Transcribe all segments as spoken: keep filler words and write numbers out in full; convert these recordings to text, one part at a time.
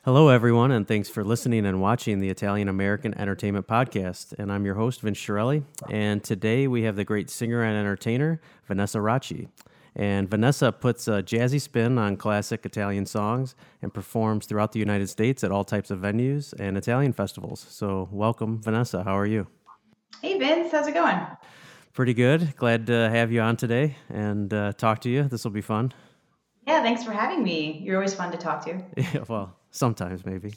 Hello, everyone, and thanks for listening and watching the Italian American Entertainment Podcast. And I'm your host, Vince Shirelli. And today we have the great singer and entertainer, Vanessa Racci. And Vanessa puts a jazzy spin on classic Italian songs and performs throughout the United States at all types of venues and Italian festivals. So, welcome, Vanessa. How are you? Hey, Vince. How's it going? Pretty good. Glad to have you on today and uh, talk to you. This will be fun. Yeah, thanks for having me. You're always fun to talk to. Yeah, well, sometimes maybe.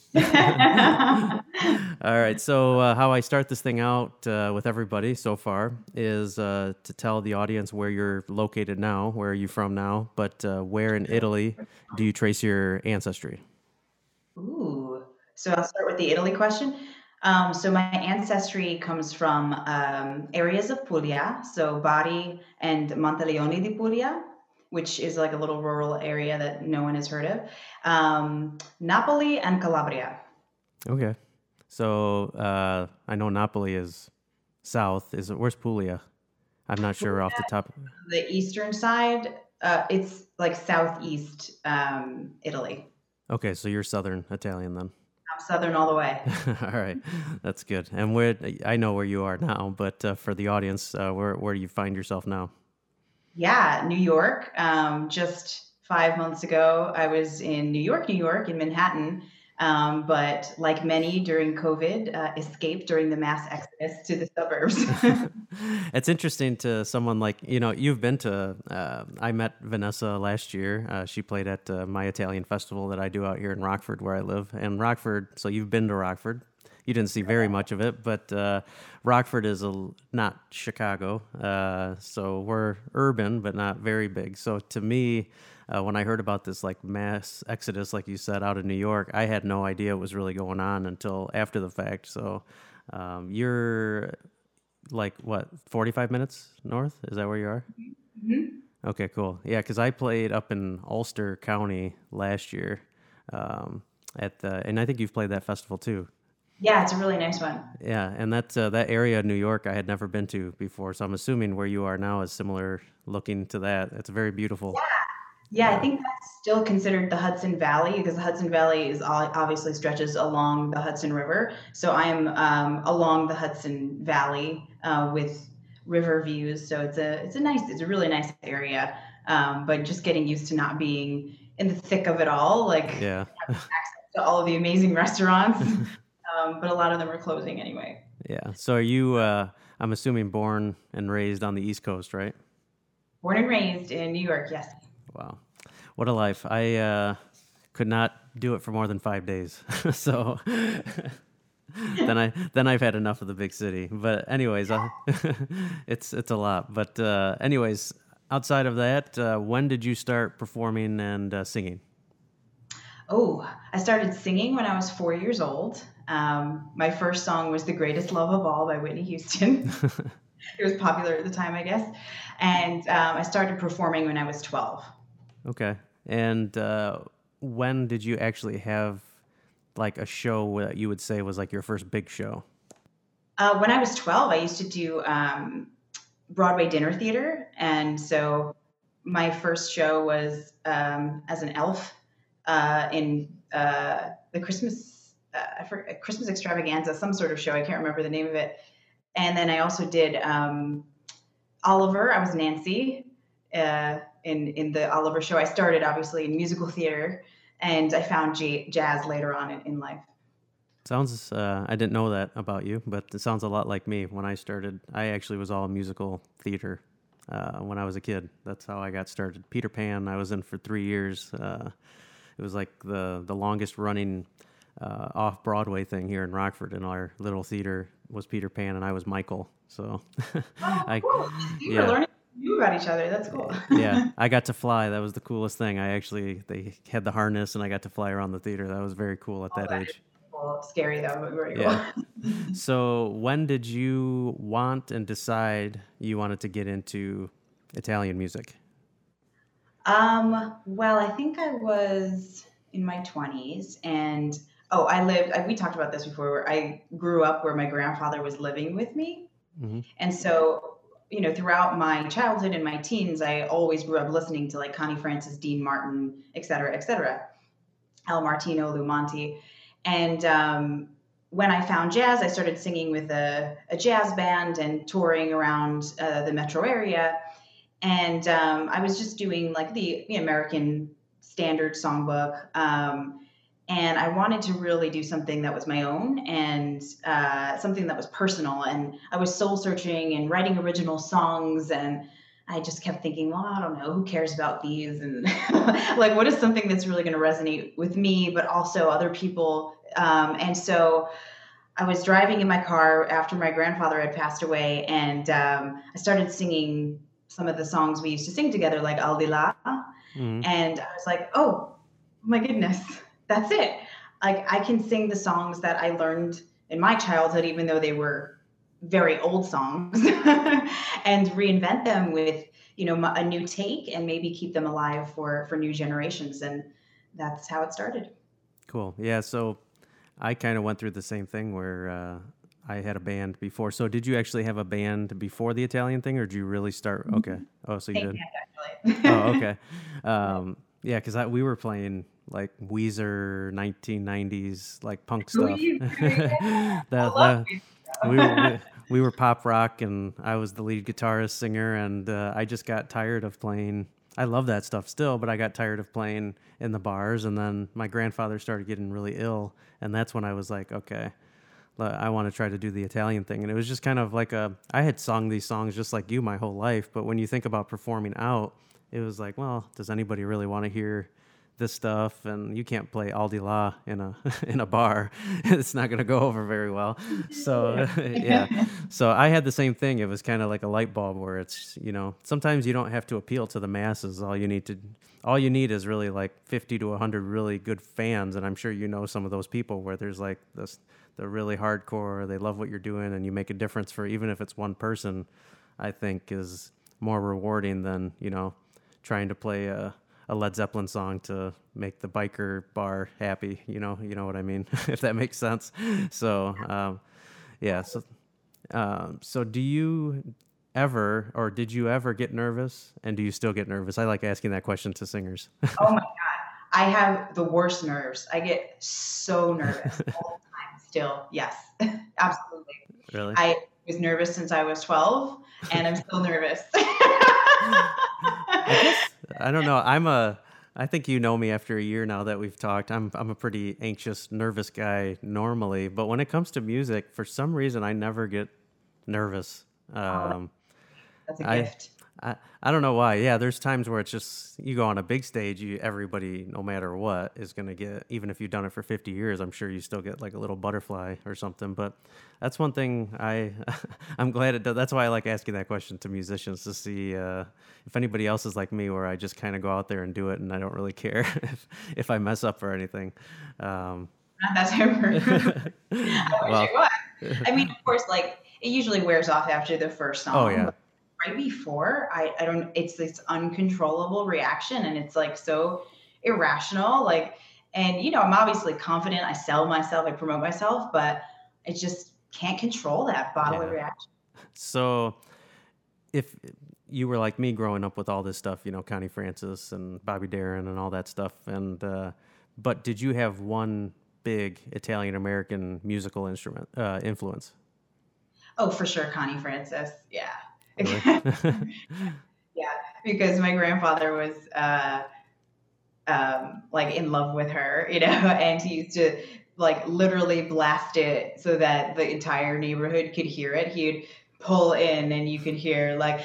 All right. So, uh, how I start this thing out uh, with everybody so far is uh, to tell the audience where you're located now, where are you from now, but uh, where in Italy do you trace your ancestry? Ooh. So I'll start with the Italy question. Um, so my ancestry comes from um, areas of Puglia, so Bari and Monteleone di Puglia, which is like a little rural area that no one has heard of. Um, Napoli and Calabria. Okay. So, uh, I know Napoli is south. Is it, where's Puglia? I'm not sure off the top. The eastern side, uh, it's like southeast um, Italy. Okay, so you're Southern Italian then. I'm southern all the way. All right, that's good. And where I know where you are now, but uh, for the audience, uh, where where do you find yourself now? Yeah, New York. Um, just five months ago, I was in New York, New York, in Manhattan. Um, but like many during COVID, uh, escaped during the mass exodus to the suburbs. It's interesting to someone like, you know, you've been to, uh, I met Vanessa last year. Uh, she played at uh, my Italian festival that I do out here in Rockford, where I live. And Rockford, so you've been to Rockford. You didn't see very much of it, but uh, Rockford is a, l- not Chicago. Uh, so we're urban, but not very big. So to me, uh, when I heard about this like mass exodus, like you said, out of New York, I had no idea what was really going on until after the fact. So um, you're like what, forty-five minutes north? Is that where you are? Mhm. Okay, cool. Yeah, because I played up in Ulster County last year um, at the, and I think you've played that festival too. Yeah, it's a really nice one. Yeah, and that's uh, that area of New York I had never been to before, so I'm assuming where you are now is similar looking to that. It's very beautiful. Yeah, I Uh, think that's still considered the Hudson Valley because the Hudson Valley is all, obviously stretches along the Hudson River. So I am um, along the Hudson Valley uh, with river views. So it's a it's a nice it's a really nice area. Um, but just getting used to not being in the thick of it all, like yeah, to all of the amazing restaurants. Um, but a lot of them are closing anyway. yeah. So are you? Uh, I'm assuming born and raised on the East Coast, right? Born and raised in New York, yes. Wow, what a life! I uh, could not do it for more than five days, so then I then I've had enough of the big city. But anyways, uh, it's it's a lot. But uh, anyways, outside of that, uh, when did you start performing and uh, singing? Oh, I started singing when I was four years old. Um, my first song was The Greatest Love of All by Whitney Houston. It was popular at the time, I guess. And um, I started performing when I was twelve. Okay. And uh, when did you actually have like a show that you would say was like your first big show? Uh, when I was twelve, I used to do um, Broadway dinner theater. And so my first show was um, as an elf uh, in uh, the Christmas, uh, I forget, Christmas extravaganza, some sort of show. I can't remember the name of it. And then I also did um, Oliver. I was Nancy uh, in in the Oliver show. I started obviously in musical theater, and I found j- jazz later on in, in life. Sounds, uh, I didn't know that about you, but it sounds a lot like me. When I started, I actually was all musical theater uh, when I was a kid. That's how I got started. Peter Pan, I was in for three years. Uh, it was like the, the longest running uh, off Broadway thing here in Rockford, and our little theater was Peter Pan, and I was Michael. So, Oh, I, cool! You were yeah, learning new about each other. That's cool. yeah, I got to fly. That was the coolest thing. I actually they had the harness, and I got to fly around the theater. That was very cool at Oh, that that is age. cool. Scary though, but very cool. Yeah. So, when did you want and decide you wanted to get into Italian music? Um, well, I think I was in my twenties, and oh, I lived. I, we talked about this before. Where I grew up where my grandfather was living with me, Hmm. and so, you know, throughout my childhood and my teens, I always grew up listening to like Connie Francis, Dean Martin, et cetera, et cetera. El Martino Lumanti. And um, when I found jazz, I started singing with a, a jazz band and touring around uh, the metro area. And um, I was just doing like the, the American standard songbook. Um, and I wanted to really do something that was my own and uh, something that was personal. And I was soul searching and writing original songs. And I just kept thinking, well, I don't know, who cares about these? And like, what is something that's really going to resonate with me, but also other people? Um, and so I was driving in my car after my grandfather had passed away, and um, I started singing some of the songs we used to sing together, like Aldila. Mm-hmm. And I was like, oh my goodness, that's it. Like, I can sing the songs that I learned in my childhood, even though they were very old songs, and reinvent them with, you know, a new take and maybe keep them alive for, for new generations. And that's how it started. Cool. Yeah. So I kind of went through the same thing where uh, I had a band before. So did you actually have a band before the Italian thing, or did you really start? Okay. Oh, so you Thank did. you, actually. Oh, okay. Um, yeah, because we were playing like Weezer, nineteen nineties, like punk stuff. I that, love that, you. we, were, we, we were pop rock, and I was the lead guitarist, singer, and uh, I just got tired of playing. I love that stuff still, but I got tired of playing in the bars, and then my grandfather started getting really ill, and that's when I was like, okay, I want to try to do the Italian thing. And it was just kind of like a, I had sung these songs just like you my whole life, but when you think about performing out, it was like, well, does anybody really want to hear this stuff? And you can't play Aldi La in a in a bar. It's not going to go over very well. So yeah. So I had the same thing. It was kind of like a light bulb where it's, you know, sometimes you don't have to appeal to the masses. All you need to all you need is really like fifty to one hundred really good fans, and I'm sure you know some of those people where there's like this, they're really hardcore, they love what you're doing, and you make a difference for, even if it's one person, I think is more rewarding than, you know, trying to play a, a Led Zeppelin song to make the biker bar happy. You know, you know what I mean, if that makes sense. So, um, yeah. So, um, so do you ever, or did you ever get nervous? And do you still get nervous? I like asking that question to singers. Oh my God. I have the worst nerves. I get so nervous all the time still. Yes, absolutely. Really? I was nervous since I was twelve, and I'm still nervous. I guess, I don't know. I'm a, I think you know me after a year now that we've talked. I'm I'm a pretty anxious, nervous guy normally, but when it comes to music, for some reason, I never get nervous. Um, That's a I, gift. I I don't know why. Yeah, there's times where it's just, you go on a big stage, you everybody, no matter what, is gonna get, even if you've done it for fifty years, I'm sure you still get like a little butterfly or something. But that's one thing I I'm glad it does. That's why I like asking that question to musicians, to see uh, if anybody else is like me, where I just kind of go out there and do it, and I don't really care if if I mess up or anything. Um, That's ever. I wish well, it was. I mean, of course, like it usually wears off after the first song. oh yeah. But right before, I, I don't, it's this uncontrollable reaction, and it's like so irrational. Like, and you know, I'm obviously confident. I sell myself, I promote myself, but I just can't control that bodily Yeah. reaction. So if you were like me growing up with all this stuff, you know, Connie Francis and Bobby Darin and all that stuff, and uh, but did you have one big Italian American musical instrument uh, influence? Oh, for sure, Connie Francis. Yeah. Really? Yeah, because my grandfather was uh, um, like in love with her, you know, and he used to like literally blast it so that the entire neighborhood could hear it. He'd pull in and you could hear like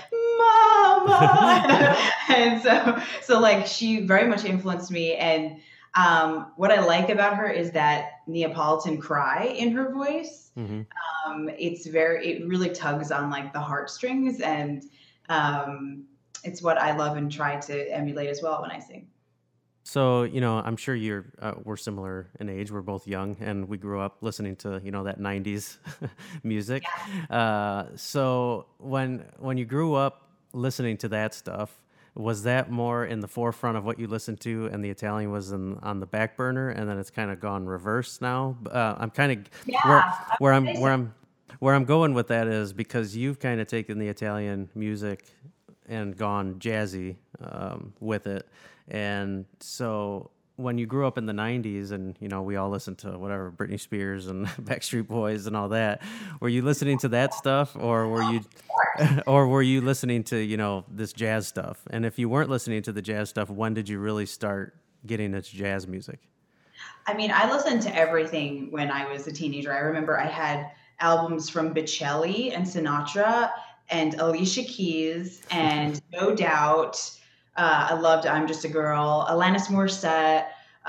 "Mama," and so so like she very much influenced me. And um, what I like about her is that Neapolitan cry in her voice. hmm Um, it's very, it really tugs on like the heartstrings, and um, it's what I love and try to emulate as well when I sing. So, you know, I'm sure you're uh, we're similar in age. We're both young, and we grew up listening to, you know, that nineties music. Uh, so when when you grew up listening to that stuff, was that more in the forefront of what you listened to, and the Italian was in, on the back burner, and then it's kind of gone reverse now? Uh, I'm kind of Yeah, where I where would I'm say where so. I'm where I'm going with that is because you've kind of taken the Italian music and gone jazzy um, with it. And so when you grew up in the nineties and, you know, we all listened to whatever, Britney Spears and Backstreet Boys and all that, were you listening to that stuff, or were you, or were you listening to, you know, this jazz stuff? And if you weren't listening to the jazz stuff, when did you really start getting into jazz music? I mean, I listened to everything when I was a teenager. I remember I had albums from Bocelli and Sinatra and Alicia Keys and No Doubt. Uh, I loved I'm Just a Girl, Alanis Morissette,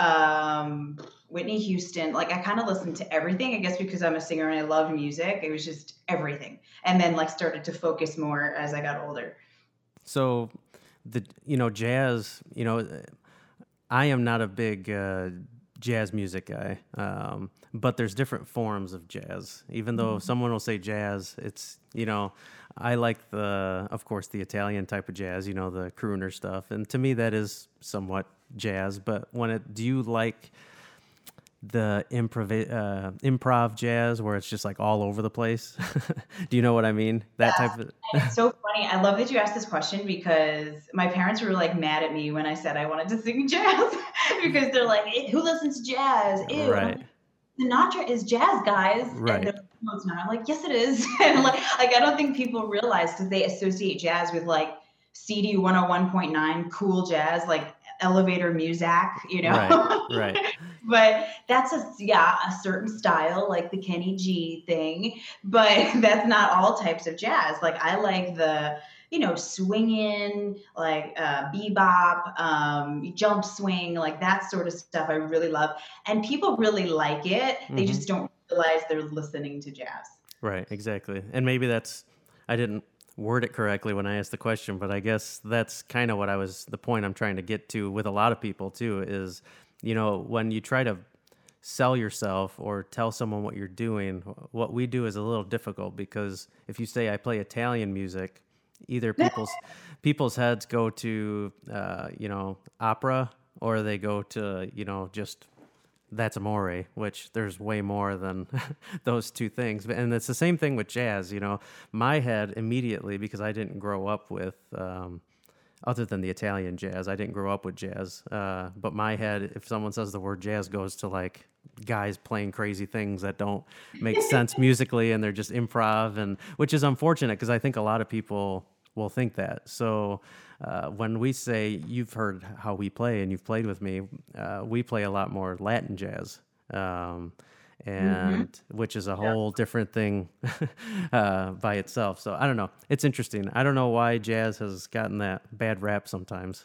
um, Whitney Houston. Like I kind of listened to everything, I guess because I'm a singer and I love music. It was just everything. And then like started to focus more as I got older. So the, you know, jazz, you know, I am not a big uh, jazz music guy, um, but there's different forms of jazz. Even though someone will say jazz, it's, you know, I like the, of course, the Italian type of jazz, you know, the crooner stuff. And to me, that is somewhat jazz. But when it, do you like the improv, uh, improv jazz where it's just like all over the place? Do you know what I mean? That Yeah. type of. It's so funny. I love that you asked this question because my parents were like mad at me when I said I wanted to sing jazz because they're like, "Eh, who listens to jazz? Ew." And I'm Right. like, Sinatra is jazz, guys. And Right. they're like, no, it's not. I'm like, yes, it is. And like, like I don't think people realize because they associate jazz with like C D one oh one point nine cool jazz, like elevator music, you know? Right. Right. But that's a, yeah, a certain style, like the Kenny G thing, but that's not all types of jazz. Like I like the, you know, swinging, like uh, bebop, um, jump swing, like that sort of stuff I really love. And people really like it. They Hmm. just don't realize they're listening to jazz. Right, exactly. And maybe that's, I didn't word it correctly when I asked the question, but I guess that's kind of what I was, the point I'm trying to get to with a lot of people too is, you know, when you try to sell yourself or tell someone what you're doing, what we do is a little difficult because if you say I play Italian music, either people's people's heads go to uh, you know, opera, or they go to, you know, just that's amore, which there's way more than those two things. And it's the same thing with jazz. You know, my head immediately, because I didn't grow up with, um, other than the Italian jazz, I didn't grow up with jazz. Uh, but my head, if someone says the word jazz, goes to like guys playing crazy things that don't make sense musically, and they're just improv, and which is unfortunate because I think a lot of people will think that. So uh, when we say, you've heard how we play and you've played with me, uh, we play a lot more Latin jazz, um, and mm-hmm. which is a whole yeah. different thing uh, by itself. So I don't know. It's interesting. I don't know why jazz has gotten that bad rap sometimes.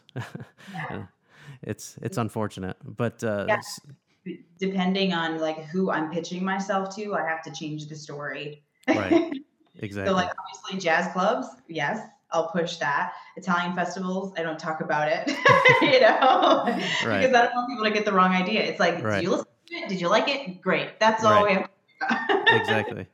it's it's unfortunate, but uh, yeah. Depending on like who I'm pitching myself to, I have to change the story. Right. Exactly. So like obviously jazz clubs, yes, I'll push that. Italian festivals, I don't talk about it, you know, right. because I don't want people to get the wrong idea. It's like, right. do you listen to it? Did you like it? Great. That's all right. we have to talk about. Exactly.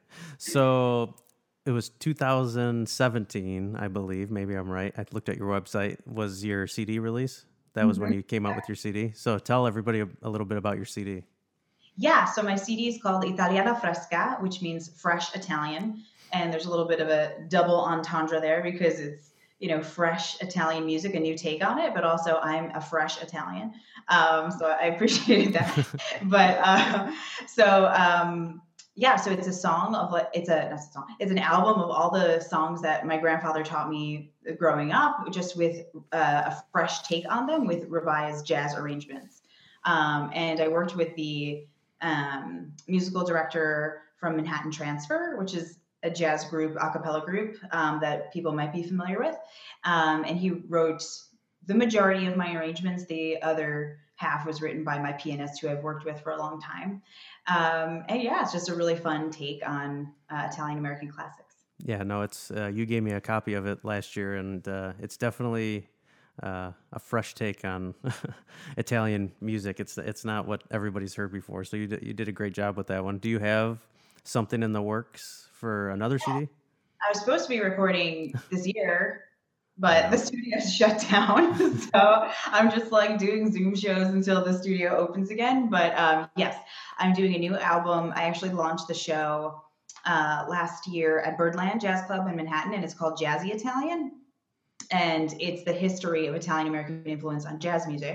So it was two thousand seventeen, I believe. Maybe I'm right. I looked at your website. Was your C D release? That was mm-hmm. when you came out with your C D. So tell everybody a, a little bit about your C D. Yeah. So my C D is called Italiana Fresca, which means fresh Italian. And there's a little bit of a double entendre there because it's, you know, fresh Italian music, a new take on it, but also I'm a fresh Italian. Um, so I appreciated that. but uh, so, um, yeah, so it's a song of like, it's a, that's a song, it's an album of all the songs that my grandfather taught me growing up, just with uh, a fresh take on them with revised jazz arrangements. Um, and I worked with the um, musical director from Manhattan Transfer, which is a jazz group, a cappella group um, that people might be familiar with. Um, and he wrote the majority of my arrangements. The other half was written by my pianist who I've worked with for a long time. Um, and yeah, it's just a really fun take on uh, Italian-American classics. Yeah, no, it's, uh, you gave me a copy of it last year, and uh, it's definitely uh, a fresh take on Italian music. It's it's not what everybody's heard before. So you did, you did a great job with that one. Do you have something in the works for another C D? I was supposed to be recording this year, but the studio's shut down. So I'm just like doing Zoom shows until the studio opens again. But um, yes, I'm doing a new album. I actually launched the show uh, last year at Birdland Jazz Club in Manhattan, and it's called Jazzy Italian. And it's the history of Italian American influence on jazz music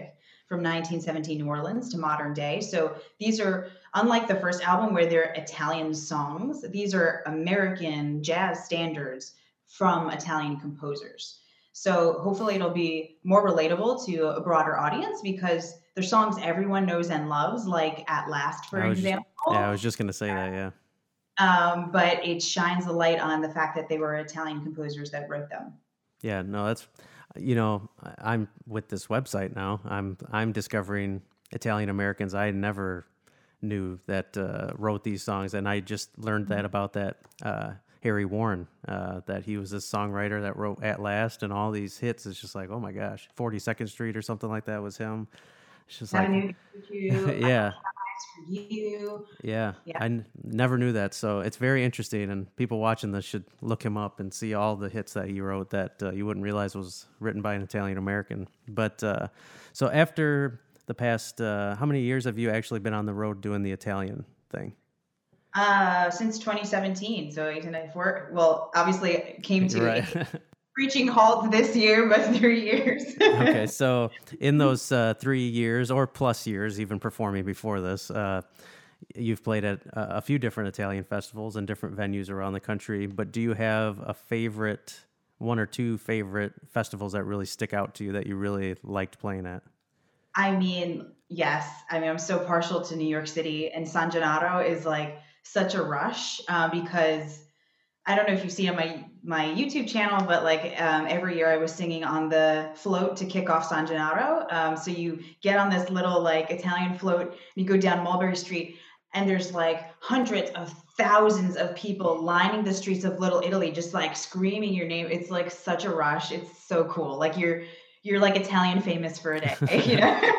from nineteen seventeen New Orleans to modern day. So these are, unlike the first album where they're Italian songs, these are American jazz standards from Italian composers. So hopefully it'll be more relatable to a broader audience because they're songs everyone knows and loves, like At Last, for I was just, example. yeah, I was just gonna say that, yeah. Um, but it shines a light on the fact that they were Italian composers that wrote them. Yeah, no, that's, you know, I- I'm with this website now. I'm I'm discovering Italian Americans I never knew that uh, wrote these songs, and I just learned that about that uh, Harry Warren, uh, that he was this songwriter that wrote At Last and all these hits. It's just like, oh my gosh, forty-second Street or something like that was him. It's just like, Avenue you, yeah. for you. Yeah, Yeah. I n- never knew that. So it's very interesting, and people watching this should look him up and see all the hits that he wrote that uh, you wouldn't realize was written by an Italian American. But uh, so after the past, uh, how many years have you actually been on the road doing the Italian thing? Uh, since twenty seventeen, so eighteen ninety-four. Well, obviously it came to Right. a preaching halt this year, but three years. Okay, so in those uh, three years or plus years, even performing before this, uh, you've played at uh, a few different Italian festivals and different venues around the country. But do you have a favorite, one or two favorite festivals that really stick out to you that you really liked playing at? I mean, yes. I mean, I'm so partial to New York City, and San Gennaro is like such a rush uh, because I don't know if you've seen on my my YouTube channel, but like um, every year I was singing on the float to kick off San Gennaro. Um, so you get on this little like Italian float and you go down Mulberry Street, and there's like hundreds of thousands of people lining the streets of Little Italy, just like screaming your name. It's like such a rush. It's so cool. Like you're you're like Italian famous for a day. You know?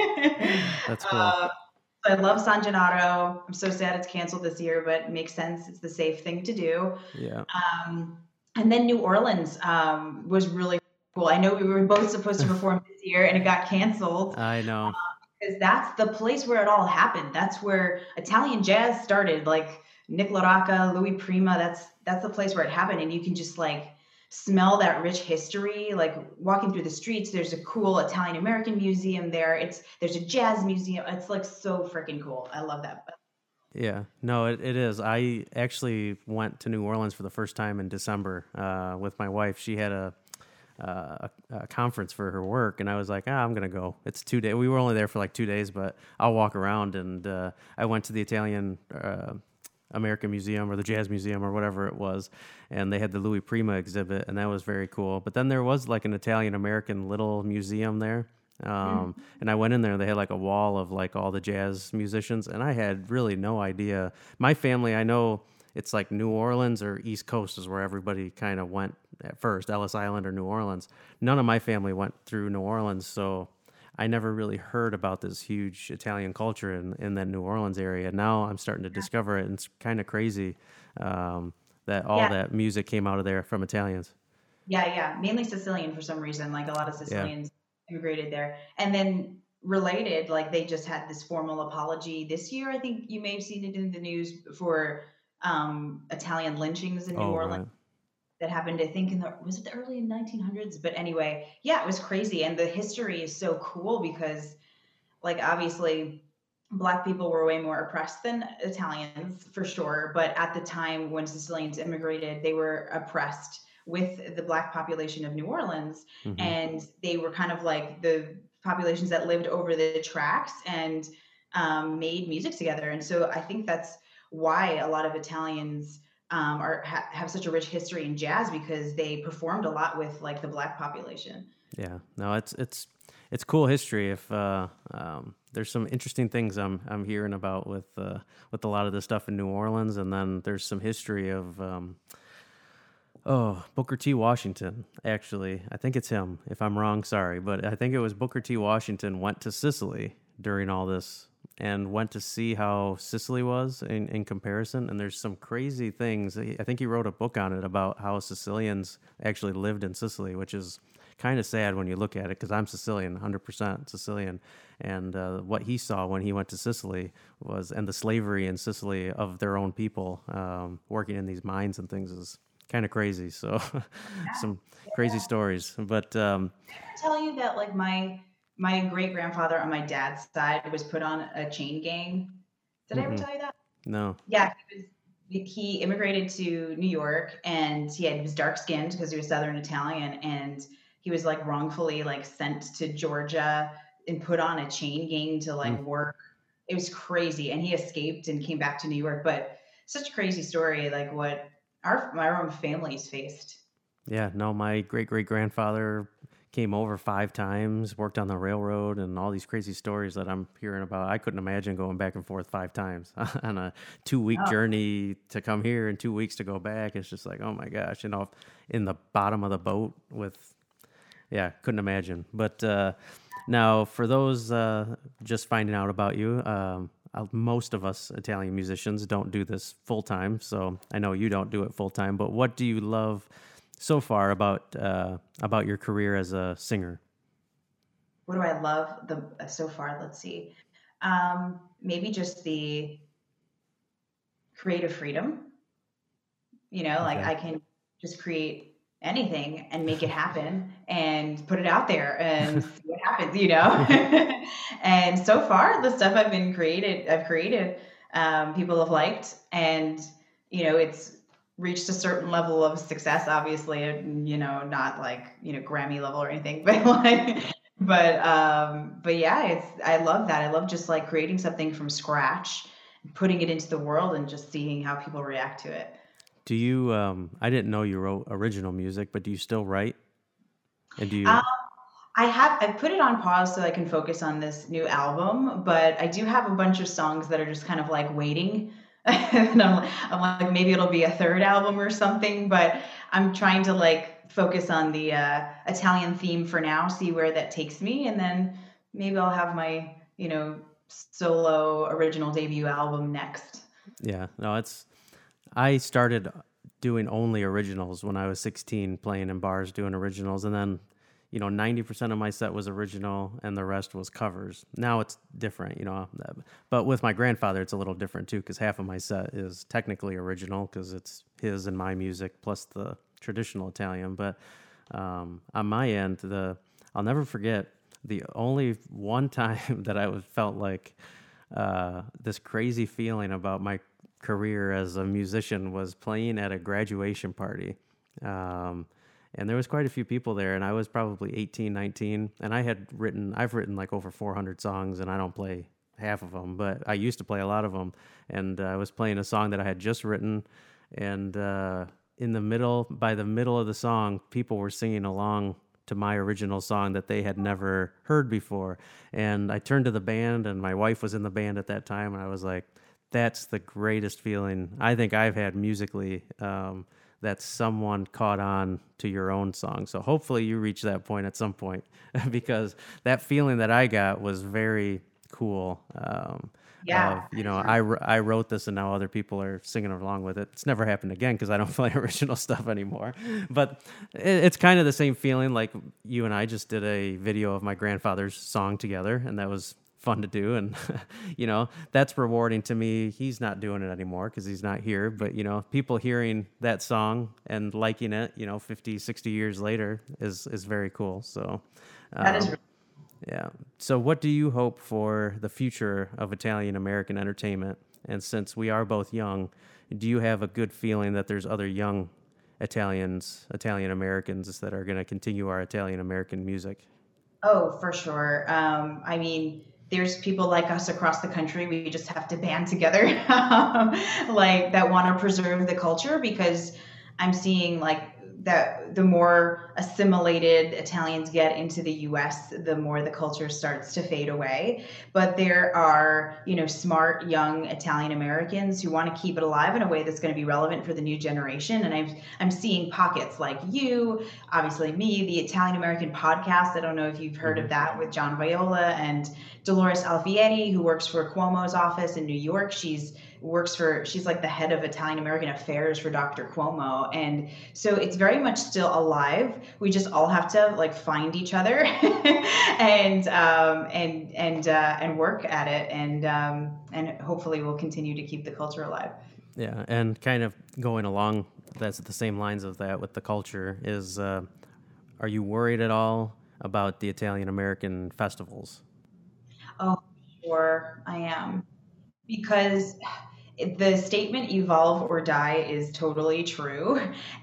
That's cool. Uh, I love San Gennaro. I'm so sad it's canceled this year, but it makes sense. It's the safe thing to do. Yeah. Um, and then New Orleans um, was really cool. I know we were both supposed to perform this year and it got canceled I know. because that's the place where it all happened. That's where Italian jazz started, like Nick LaRocca, Louis Prima. That's that's the place where it happened, and you can just like smell that rich history. Like walking through the streets, there's a cool Italian American museum there. It's there's a jazz museum. It's like so freaking cool. I love that. Yeah, no, it, it is. I actually went to New Orleans for the first time in December uh, with my wife. She had a, uh, a a conference for her work, and I was like, ah, I'm gonna go. It's two days. We were only there for like two days, but I'll walk around. And uh, I went to the Italian uh, American Museum or the Jazz Museum or whatever it was, and they had the Louis Prima exhibit, and that was very cool. But then there was like an Italian American little museum there. Um, and I went in there, they had like a wall of like all the jazz musicians, and I had really no idea. My family, I know it's like New Orleans or East Coast is where everybody kind of went at first, Ellis Island or New Orleans. None of my family went through New Orleans, so I never really heard about this huge Italian culture in, in that New Orleans area. Now I'm starting to discover it, and it's kind of crazy um, that all Yeah. that music came out of there from Italians. Yeah, yeah, mainly Sicilian for some reason. Like a lot of Sicilians immigrated there. And then related, like they just had this formal apology this year. I think you may have seen it in the news for um, Italian lynchings in New Oh, Orleans right. that happened, I think, in the was it the early nineteen hundreds? But anyway, yeah, it was crazy. And the history is so cool because, like, obviously, Black people were way more oppressed than Italians for sure. But at the time when Sicilians immigrated, they were oppressed with the Black population of New Orleans. Mhm. And they were kind of like the populations that lived over the tracks and um, made music together. And so I think that's why a lot of Italians um, are ha- have such a rich history in jazz because they performed a lot with like the Black population. Yeah, no, it's it's it's cool history. If uh, um, there's some interesting things I'm I'm hearing about with uh, with a lot of this stuff in New Orleans, and then there's some history of um, oh Booker T. Washington. Actually, I think it's him. If I'm wrong, sorry, but I think it was Booker T. Washington went to Sicily during all this and went to see how Sicily was in, in comparison. And there's some crazy things. He- I think he wrote a book on it about how Sicilians actually lived in Sicily, which is kind of sad when you look at it because I'm Sicilian, one hundred percent Sicilian. And uh, what he saw when he went to Sicily was, and the slavery in Sicily of their own people um, working in these mines and things is kind of crazy. So some crazy stories. But um, I tell you that like my my great grandfather on my dad's side was put on a chain gang. Did I ever Mm-mm. tell you that? No. Yeah, he was. He immigrated to New York, and he, had, he was dark skinned because he was Southern Italian, and he was like wrongfully like sent to Georgia and put on a chain gang to Mm. like work. It was crazy, and he escaped and came back to New York. But such a crazy story, like what our our own families faced. Yeah, no, my great great grandfather came over five times, worked on the railroad, and all these crazy stories that I'm hearing about. I couldn't imagine going back and forth five times on a two week Oh, journey to come here and two weeks to go back. It's just like, oh my gosh, you know, in the bottom of the boat with, yeah, couldn't imagine. But uh, now, for those uh, just finding out about you, um, uh, most of us Italian musicians don't do this full time. So I know you don't do it full time. But what do you love so far about uh, about your career as a singer? what do I love the so far? Let's see. Um, maybe just the creative freedom. You know, like Okay. I can just create anything and make it happen and put it out there and see what happens, you know? And so far, the stuff I've been created, I've created, um, people have liked, and you know, it's reached a certain level of success. Obviously, and, you know, not like you know Grammy level or anything, but like, but um, but yeah, it's I love that. I love just like creating something from scratch, putting it into the world, and just seeing how people react to it. Do you? Um, I didn't know you wrote original music, but do you still write? And do Um, you? I have I put it on pause so I can focus on this new album, but I do have a bunch of songs that are just kind of like waiting. And I'm, like- I'm like maybe it'll be a third album or something, but I'm trying to like focus on the uh, Italian theme for now, see where that takes me, and then maybe I'll have my you know solo original debut album next. Yeah. No, it's. I started doing only originals when I was sixteen, playing in bars doing originals, and then, you know, ninety percent of my set was original and the rest was covers. Now it's different, you know, uh, but with my grandfather it's a little different too, because half of my set is technically original because it's his and my music plus the traditional Italian. But um, on my end, the I'll never forget the only one time that I was felt like uh, this crazy feeling about my career as a musician was playing at a graduation party. Um, and there was quite a few people there, and I was probably eighteen, nineteen, and I had written, I've written like over four hundred songs, and I don't play half of them, but I used to play a lot of them. And uh, I was playing a song that I had just written, and uh, in the middle, by the middle of the song, people were singing along to my original song that they had never heard before. And I turned to the band, and my wife was in the band at that time, and I was like, that's the greatest feeling I think I've had musically, um, that someone caught on to your own song. So hopefully you reach that point at some point, because that feeling that I got was very cool. Um, Yeah, of, you know, I, wr- I wrote this and now other people are singing along with it. It's never happened again because I don't play original stuff anymore. But it, it's kind of the same feeling, like you and I just did a video of my grandfather's song together, and that was fun to do. And you know, that's rewarding to me. He's not doing it anymore because he's not here, but you know, people hearing that song and liking it, you know, fifty, sixty years later is is very cool. So that is um yeah. So what do you hope for the future of Italian American entertainment? And since we are both young, do you have a good feeling that there's other young Italians, Italian Americans that are going to continue our Italian American music? Oh, for sure. Um, I mean, there's people like us across the country. We just have to band together, um, like that want to preserve the culture because I'm seeing like that the more assimilated Italians get into the U S, the more the culture starts to fade away. But there are, you know, smart young Italian Americans who want to keep it alive in a way that's going to be relevant for the new generation. And I've, I'm seeing pockets like you, obviously me, the Italian American podcast. I don't know if you've heard Hmm. of that with John Viola and Dolores Alfieri, who works for Cuomo's office in New York. She's works for she's like the head of Italian American affairs for Doctor Cuomo, and so it's very much still alive. We just all have to like find each other and um, and and uh, and work at it, and um, and hopefully we'll continue to keep the culture alive. Yeah, and kind of going along, that's the same lines of that with the culture is, uh, are you worried at all about the Italian American festivals. Oh, sure, I am. Because the statement evolve or die is totally true.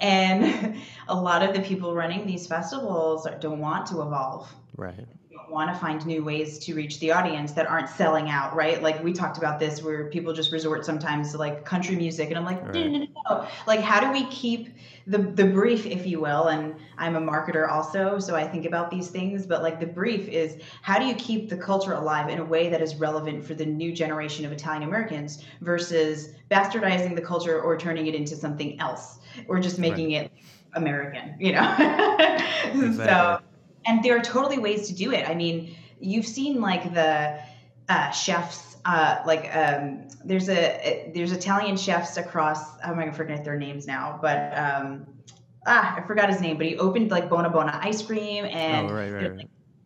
And a lot of the people running these festivals don't want to evolve. Right. Want to find new ways to reach the audience that aren't selling out, right? Like we talked about this where people just resort sometimes to like country music and I'm like, no, Right. no, no, no. Like how do we keep the the brief, if you will, and I'm a marketer also, so I think about these things, but like the brief is how do you keep the culture alive in a way that is relevant for the new generation of Italian Americans versus bastardizing the culture or turning it into something else or just Right. making it American, you know? Exactly. So and there are totally ways to do it. I mean, you've seen like the uh, chefs, uh, like um, there's a there's Italian chefs across. I'm going to forget their names now, but um, ah, I forgot his name. But he opened like Bona Bona ice cream, Oh, and right, right, there's right.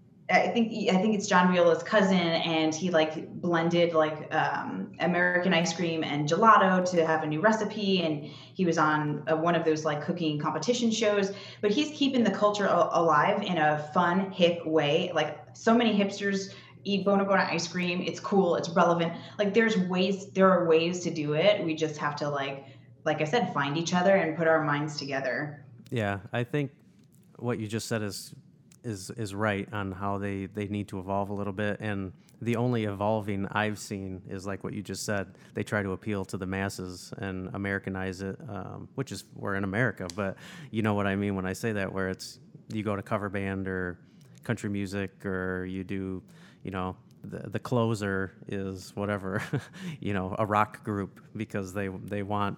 I think I think it's John Viola's cousin, and he like blended like um, American ice cream and gelato to have a new recipe. And he was on uh, one of those like cooking competition shows. But he's keeping the culture a- alive in a fun, hip way. Like so many hipsters eat Bona Bona ice cream. It's cool. It's relevant. Like there's ways. There are ways to do it. We just have to like, like I said, find each other and put our minds together. Yeah, I think what you just said is is is right on how they they need to evolve a little bit, and the only evolving I've seen is like what you just said. They try to appeal to the masses and Americanize it, um, which is we're in America, but you know what I mean when I say that, where it's you go to cover band or country music or you do, you know. The, the closer is whatever, you know, a rock group because they they want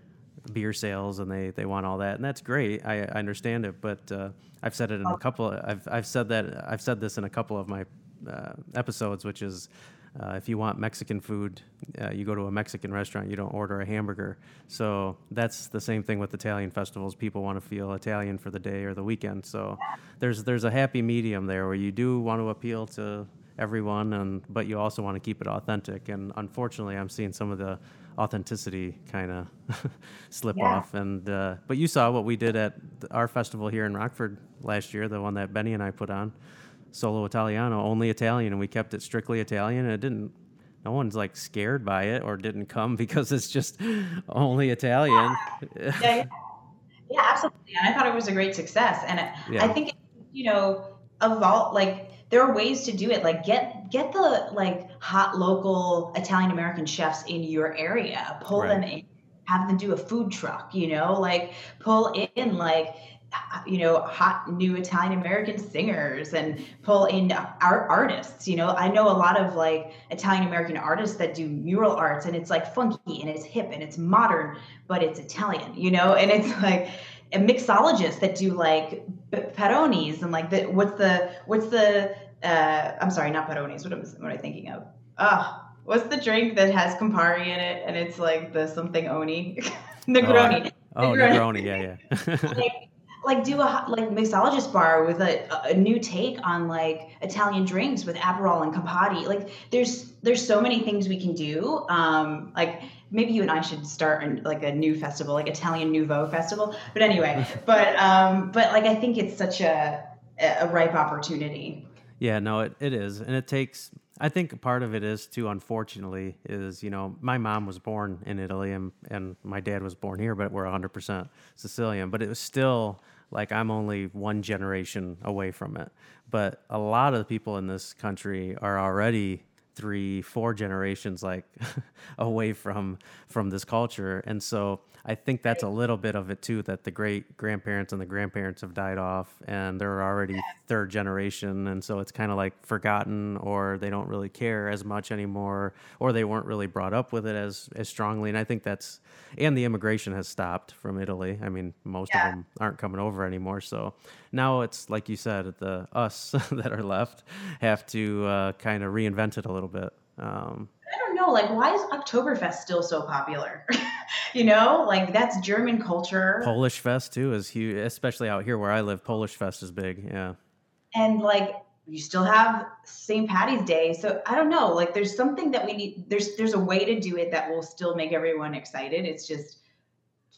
beer sales and they, they want all that, and that's great. I, I understand it, but uh, I've said it in a couple. I've I've said that I've said this in a couple of my uh, episodes, which is uh, if you want Mexican food, uh, you go to a Mexican restaurant. You don't order a hamburger. So that's the same thing with Italian festivals. People want to feel Italian for the day or the weekend. So there's there's a happy medium there where you do want to appeal to everyone, and but you also want to keep it authentic. And unfortunately, I'm seeing some of the authenticity kind of slip Yeah. off. And uh, but you saw what we did at our festival here in Rockford last year, the one that Benny and I put on, Solo Italiano, only Italian, and we kept it strictly Italian. And it didn't. No one's like scared by it or didn't come because it's just only Italian. Yeah, yeah. Yeah, absolutely. And I thought it was a great success. And I I Yeah. think, you know, evolve like there are ways to do it. Like get get the like hot local Italian American chefs in your area, pull Right. them in, have them do a food truck, you know, like pull in like h- you know, hot new Italian American singers and pull in art artists. You know, I know a lot of like Italian American artists that do mural arts and it's like funky and it's hip and it's modern, but it's Italian, you know, and it's like and mixologists that do like Peronis and like the what's the what's the uh I'm sorry, not Peronis. What am what am I thinking of? Ah, what's the drink that has Campari in it and it's like the something oni? Oh, I, Negroni. oh, Negroni. Negroni. Yeah, yeah. Like like do a hot- like mixologist bar with a, a new take on like Italian drinks with Aperol and Campari. Like there's there's so many things we can do. Um, like maybe you and I should start an, like a new festival, like Italian Nouveau festival. But anyway, but um, but like I think it's such a a ripe opportunity. Yeah, no, it, it is. And it takes, I think part of it is too, unfortunately, is, you know, my mom was born in Italy and, and my dad was born here, but we're one hundred percent Sicilian. But it was still like I'm only one generation away from it. But a lot of the people in this country are already three, four generations like away from from this culture. And so I think that's a little bit of it too, that the great grandparents and the grandparents have died off and they're already third generation. And so it's kind of like forgotten or they don't really care as much anymore, or they weren't really brought up with it as, as strongly. And I think that's, and the immigration has stopped from Italy. I mean, most of Yeah. them aren't coming over anymore. So now it's like you said, the us that are left have to uh, kind of reinvent it a little bit. Um, I don't know, like why is Oktoberfest still so popular? You know, like that's German culture. Polish Fest too is huge, especially out here where I live. Polish Fest is big. Yeah. And like you still have Saint Patty's Day. So I don't know, like there's something that we need there's there's a way to do it that will still make everyone excited. It's just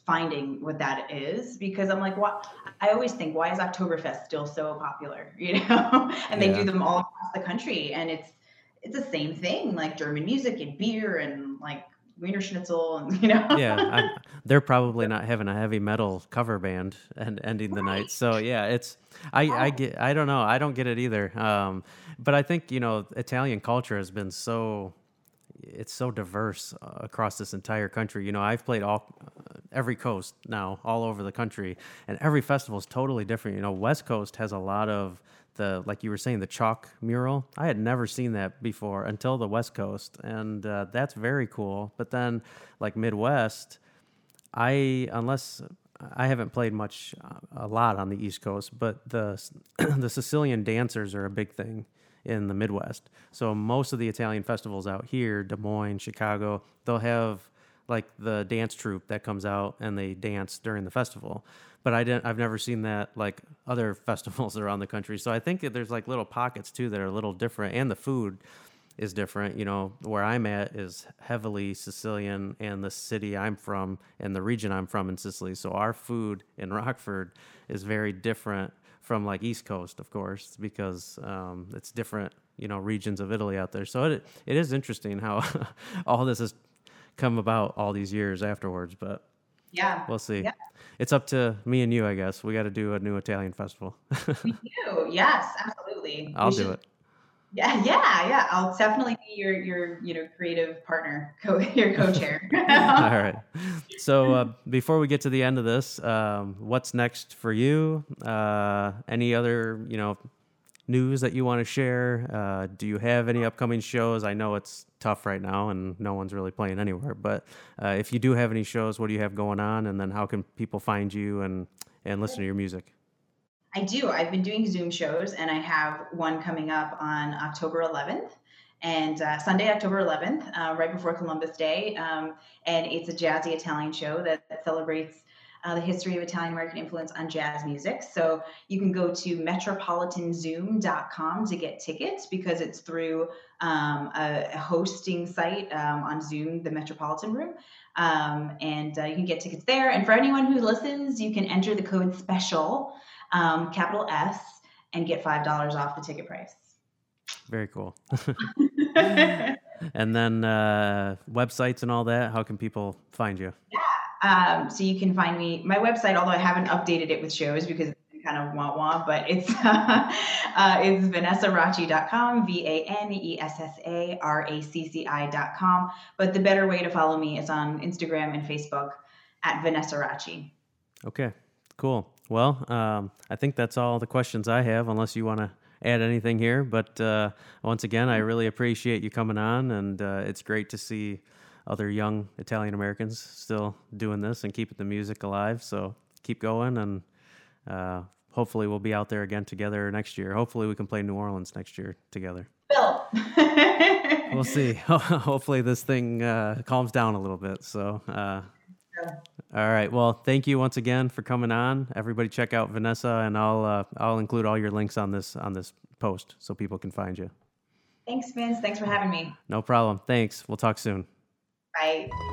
finding what that is, because I'm like, what? I always think, why is Oktoberfest still so popular? You know, and they do Yeah. them all across the country, and it's it's the same thing, like German music and beer and like Wiener Schnitzel, and you know, Yeah, I'm, they're probably not having a heavy metal cover band and ending the night. right? So yeah, it's I I Yes. get I don't know, I don't get it either. Um, but I think you know Italian culture has been so it's so diverse uh, across this entire country. You know, I've played all every coast now, all over the country, and every festival is totally different. You know, West Coast has a lot of the like you were saying the chalk mural. I had never seen that before until the West Coast, and uh, that's very cool. But then, like Midwest, I unless I haven't played much, uh, a lot on the East Coast, but the the Sicilian dancers are a big thing in the Midwest. So most of the Italian festivals out here, Des Moines, Chicago, they'll have like the dance troupe that comes out and they dance during the festival. But I didn't. I've never seen that like other festivals around the country. So I think that there's like little pockets too that are a little different, and the food is different. You know, where I'm at is heavily Sicilian, and the city I'm from and the region I'm from in Sicily. So our food in Rockford is very different from like East Coast, of course, because um, it's different, you know, regions of Italy out there. So it it is interesting how all this has come about all these years afterwards. But Yeah, we'll see. yeah, It's up to me and you, I guess. We got to do a new Italian festival. we do. Yes, absolutely. We I'll do should. it. Yeah, yeah, yeah. I'll definitely be your your you know creative partner, co your co-chair. All right. So uh, before we get to the end of this, um, what's next for you? Uh, any other, you know, news that you want to share? Uh, do you have any upcoming shows? I know it's tough right now and no one's really playing anywhere, but uh, if you do have any shows, what do you have going on? And then how can people find you and, and listen to your music? I do. I've been doing Zoom shows, and I have one coming up on October eleventh, and uh, Sunday, October eleventh, uh, right before Columbus Day. Um, and it's a jazzy Italian show that, that celebrates uh, the history of Italian American influence on jazz music. So you can go to metropolitan zoom dot com to get tickets, because it's through um, a, a hosting site um, on Zoom, the Metropolitan Room. Um, and uh, you can get tickets there. And for anyone who listens, you can enter the code SPECIAL, um, capital S, and get five dollars off the ticket price. Very cool. And then uh, websites and all that, how can people find you? Um, so you can find me, my website, although I haven't updated it with shows because it's been kind of wah wah, but it's uh, uh, it's vanessa racci dot com, V A N E S S A R A C C I dot com. But the better way to follow me is on Instagram and Facebook at Vanessa Racci. Okay, cool. Well, um, I think that's all the questions I have, unless you want to add anything here. But uh, once again, I really appreciate you coming on, and uh, it's great to see other young Italian Americans still doing this and keeping the music alive. So keep going, and uh, hopefully we'll be out there again together next year. Hopefully we can play New Orleans next year together. Bill. We'll see. Hopefully this thing uh, calms down a little bit. So, uh, all right. Well, thank you once again for coming on. Everybody, check out Vanessa, and I'll uh, I'll include all your links on this on this post so people can find you. Thanks, Vince. Thanks for having me. No problem. Thanks. We'll talk soon. Bye.